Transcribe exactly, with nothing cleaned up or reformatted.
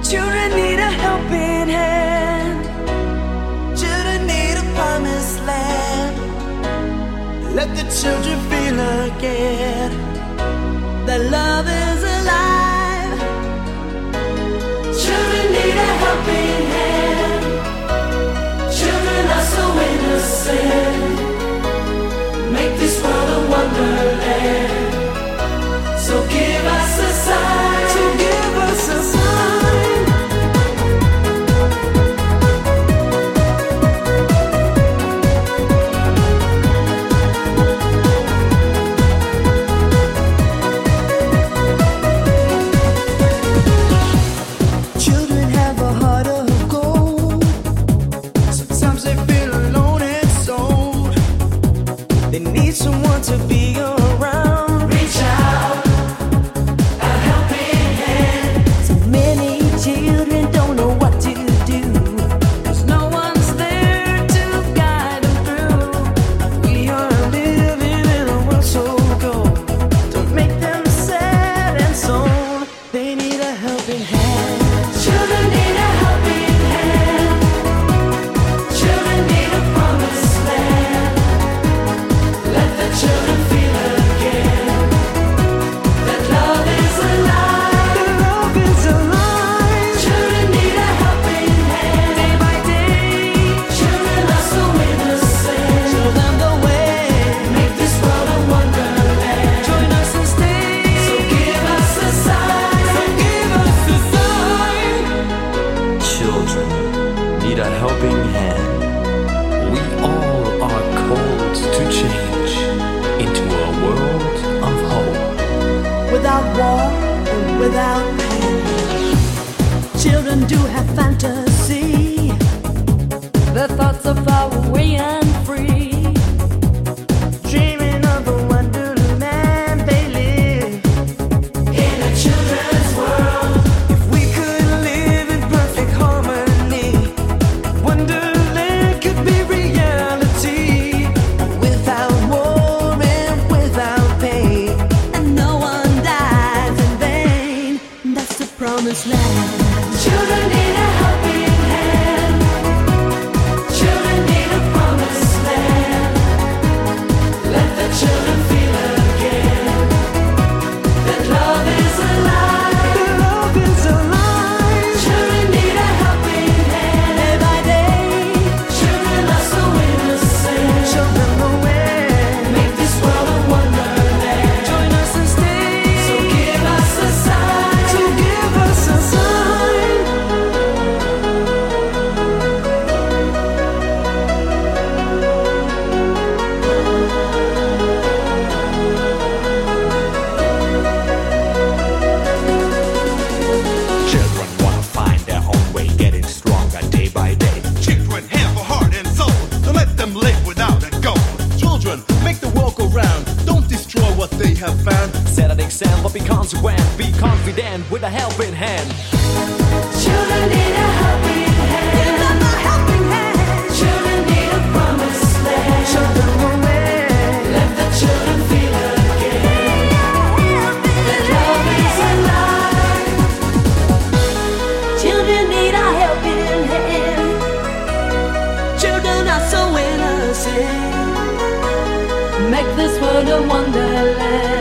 Children need a helping hand. Children need a promised land. Let the children feel again that love is alive. Children need a helping hand. Children are so innocent. Make this world a wonderland. So give us a sign. So give us a sign. Someone to be around. Reach out, a helping hand. So many children don't know what to do, 'cause no one's there to guide them through. We are living in a world so cold. Don't make them sad and sold. They need a helping hand. Children need a helping hand. Children need a promised land. Let the children feel again that love is alive. That love is alive. Children need a helping hand. Day by day, children are so innocent. Show them the way. Make this world a wonderland. Join us and stay. So give us a sign. So give us a sign. Children need a helping hand. We all are called to change into a world of hope. Without war and without pain. Children do have fantasy. Their thoughts are far away and free. Dreaming of a wonderland they live. In a children's world. If we could live in perfect harmony, wonderland could be reality. Without war and without pain. And no one dies in vain. That's the promised land. Children need a helping hand. Children need a promised land. Let the children feel again that love is alive. That love is alive. Children need a helping hand. Day by day, children are so innocent. Show them the way. Make this world a wonderland. Join us and stay. So give us a sign. So give us a sign. Children wanna find their own way, getting stronger day by day. Children have a heart and soul, so let them live without a goal. Children, make the world go round, don't destroy what they have found. Set an example, be consequent, be confident with a helping hand. Children need a helping hand. Give them a helping hand. Children need a promised land. Show them the way. Let the children feel again that love is alive. Children need a helping hand. Children are so innocent. Make this world a wonderland.